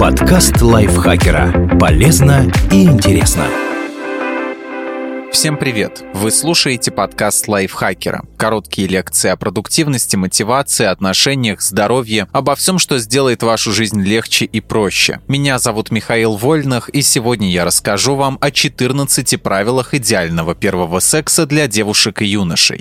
Подкаст лайфхакера. Полезно и интересно. Всем привет! Вы слушаете подкаст лайфхакера. Короткие лекции о продуктивности, мотивации, отношениях, здоровье, обо всем, что сделает вашу жизнь легче и проще. Меня зовут Михаил Вольных, и сегодня я расскажу вам о 14 правилах идеального первого секса для девушек и юношей.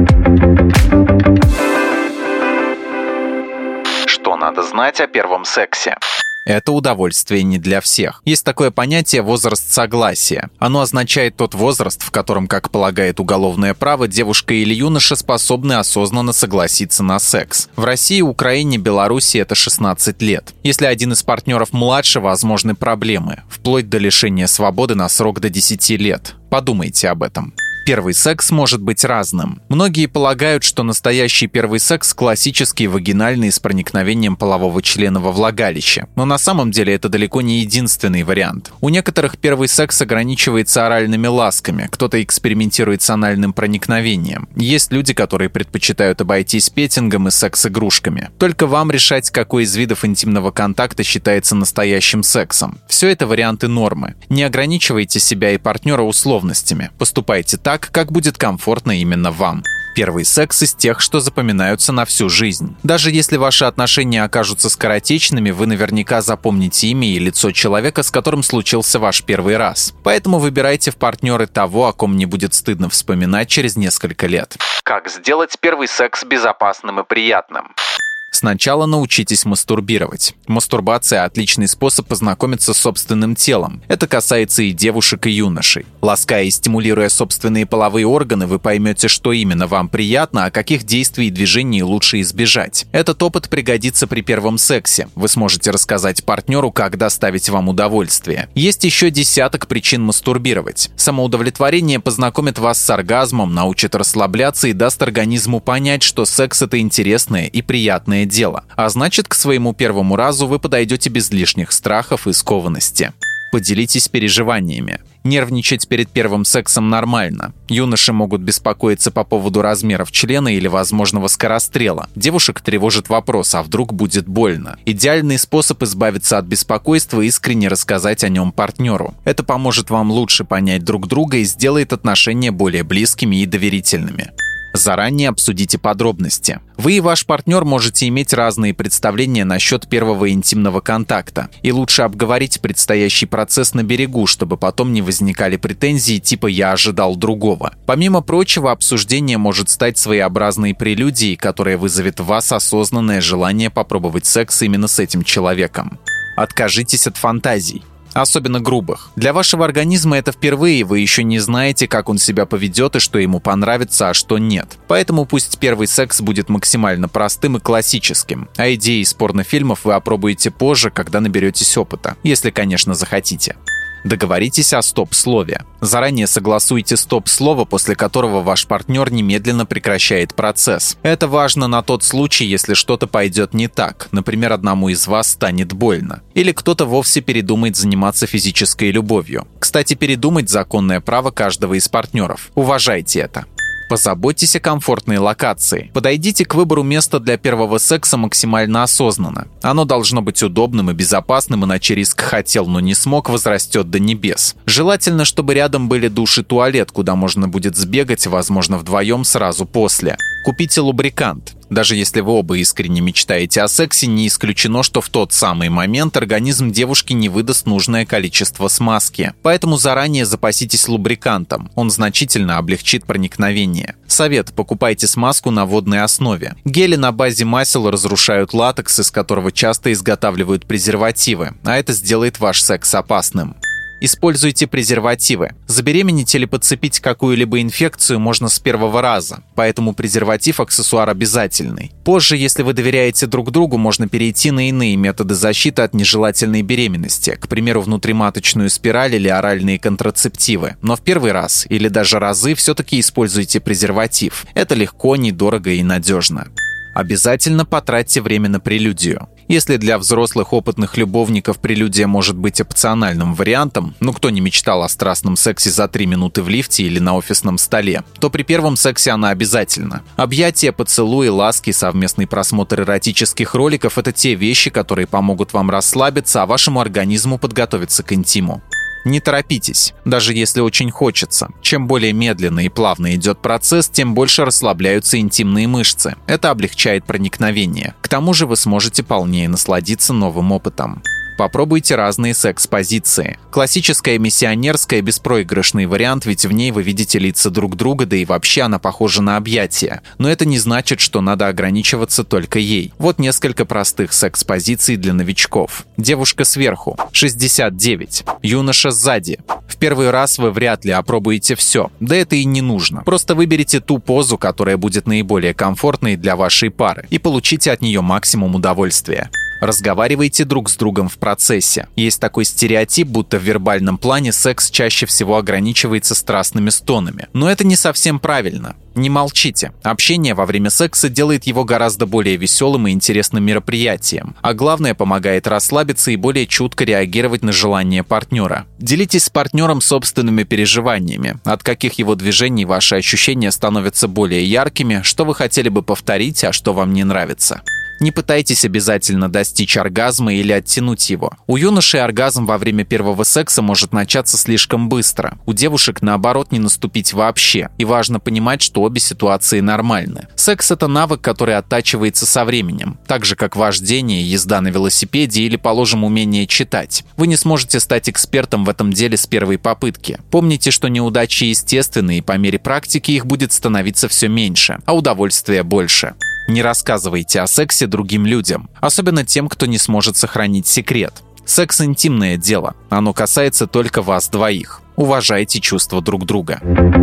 Что надо знать о первом сексе? Это удовольствие не для всех. Есть такое понятие «возраст согласия». Оно означает тот возраст, в котором, как полагает уголовное право, девушка или юноша способны осознанно согласиться на секс. В России, Украине, Беларуси это 16 лет. Если один из партнеров младше, возможны проблемы, вплоть до лишения свободы на срок до 10 лет. Подумайте об этом. Первый секс может быть разным. Многие полагают, что настоящий первый секс классический, вагинальный, с проникновением полового члена во влагалище. Но на самом деле это далеко не единственный вариант. У некоторых первый секс ограничивается оральными ласками, кто-то экспериментирует с анальным проникновением. Есть люди, которые предпочитают обойтись петингом и секс-игрушками. Только вам решать, какой из видов интимного контакта считается настоящим сексом. Все это варианты нормы. Не ограничивайте себя и партнера условностями. Поступайте так, как будет комфортно именно вам. Первый секс из тех, что запоминаются на всю жизнь. Даже если ваши отношения окажутся скоротечными, вы наверняка запомните имя и лицо человека, с которым случился ваш первый раз. Поэтому выбирайте в партнеры того, о ком не будет стыдно вспоминать через несколько лет. Как сделать первый секс безопасным и приятным? Сначала научитесь мастурбировать. Мастурбация – отличный способ познакомиться с собственным телом. Это касается и девушек, и юношей. Лаская и стимулируя собственные половые органы, вы поймете, что именно вам приятно, а каких действий и движений лучше избежать. Этот опыт пригодится при первом сексе. Вы сможете рассказать партнеру, как доставить вам удовольствие. Есть еще десяток причин мастурбировать. Самоудовлетворение познакомит вас с оргазмом, научит расслабляться и даст организму понять, что секс – это интересное и приятное дело. А значит, к своему первому разу вы подойдете без лишних страхов и скованности. Поделитесь переживаниями. Нервничать перед первым сексом нормально. Юноши могут беспокоиться по поводу размеров члена или возможного скорострела. Девушек тревожит вопрос, а вдруг будет больно. Идеальный способ избавиться от беспокойства – искренне рассказать о нем партнеру. Это поможет вам лучше понять друг друга и сделает отношения более близкими и доверительными. Заранее обсудите подробности. Вы и ваш партнер можете иметь разные представления насчет первого интимного контакта. И лучше обговорить предстоящий процесс на берегу, чтобы потом не возникали претензии типа «я ожидал другого». Помимо прочего, обсуждение может стать своеобразной прелюдией, которая вызовет в вас осознанное желание попробовать секс именно с этим человеком. Откажитесь от фантазий. Особенно грубых. Для вашего организма это впервые, вы еще не знаете, как он себя поведет и что ему понравится, а что нет. Поэтому пусть первый секс будет максимально простым и классическим, а идеи из порнофильмов вы опробуете позже, когда наберетесь опыта, если, конечно, захотите. Договоритесь о стоп-слове. Заранее согласуйте стоп-слово, после которого ваш партнер немедленно прекращает процесс. Это важно на тот случай, если что-то пойдет не так, например, одному из вас станет больно. Или кто-то вовсе передумает заниматься физической любовью. Кстати, передумать – законное право каждого из партнеров. Уважайте это. Позаботьтесь о комфортной локации. Подойдите к выбору места для первого секса максимально осознанно. Оно должно быть удобным и безопасным, иначе риск «хотел, но не смог» возрастет до небес. Желательно, чтобы рядом были душ и туалет, куда можно будет сбегать, возможно, вдвоем сразу после. Купите лубрикант. Даже если вы оба искренне мечтаете о сексе, не исключено, что в тот самый момент организм девушки не выдаст нужное количество смазки. Поэтому заранее запаситесь лубрикантом. Он значительно облегчит проникновение. Совет: покупайте смазку на водной основе. Гели на базе масел разрушают латекс, из которого часто изготавливают презервативы, а это сделает ваш секс опасным. Используйте презервативы. Забеременеть или подцепить какую-либо инфекцию можно с первого раза, поэтому презерватив – аксессуар обязательный. Позже, если вы доверяете друг другу, можно перейти на иные методы защиты от нежелательной беременности, к примеру, внутриматочную спираль или оральные контрацептивы. Но в первый раз или даже разы все-таки используйте презерватив. Это легко, недорого и надежно. Обязательно потратьте время на прелюдию. Если для взрослых опытных любовников прелюдия может быть опциональным вариантом, кто не мечтал о страстном сексе за 3 минуты в лифте или на офисном столе, то при первом сексе она обязательна. Объятия, поцелуи, ласки, совместный просмотр эротических роликов – это те вещи, которые помогут вам расслабиться, а вашему организму подготовиться к интиму. Не торопитесь, даже если очень хочется. Чем более медленно и плавно идет процесс, тем больше расслабляются интимные мышцы. Это облегчает проникновение. К тому же вы сможете полнее насладиться новым опытом. Попробуйте разные секс-позиции. Классическая миссионерская – беспроигрышный вариант, ведь в ней вы видите лица друг друга, да и вообще она похожа на объятия. Но это не значит, что надо ограничиваться только ей. Вот несколько простых секс-позиций для новичков. Девушка сверху – 69. Юноша сзади. В первый раз вы вряд ли опробуете все. Да это и не нужно. Просто выберите ту позу, которая будет наиболее комфортной для вашей пары, и получите от нее максимум удовольствия. Разговаривайте друг с другом в процессе. Есть такой стереотип, будто в вербальном плане секс чаще всего ограничивается страстными стонами. Но это не совсем правильно. Не молчите. Общение во время секса делает его гораздо более веселым и интересным мероприятием. А главное, помогает расслабиться и более чутко реагировать на желания партнера. Делитесь с партнером собственными переживаниями. От каких его движений ваши ощущения становятся более яркими, что вы хотели бы повторить, а что вам не нравится. Не пытайтесь обязательно достичь оргазма или оттянуть его. У юноши оргазм во время первого секса может начаться слишком быстро. У девушек, наоборот, не наступить вообще. И важно понимать, что обе ситуации нормальны. Секс – это навык, который оттачивается со временем. Так же, как вождение, езда на велосипеде или, положим, умение читать. Вы не сможете стать экспертом в этом деле с первой попытки. Помните, что неудачи естественны, и по мере практики их будет становиться все меньше, а удовольствия больше. Не рассказывайте о сексе другим людям, особенно тем, кто не сможет сохранить секрет. Секс – интимное дело, оно касается только вас двоих. Уважайте чувства друг друга.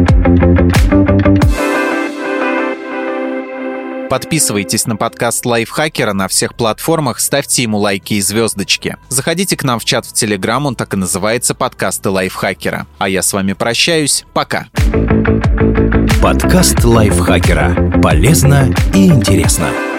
Подписывайтесь на подкаст Лайфхакера на всех платформах, ставьте ему лайки и звездочки. Заходите к нам в чат в Телеграм, он так и называется «Подкасты Лайфхакера». А я с вами прощаюсь. Пока. Подкаст Лайфхакера. Полезно и интересно.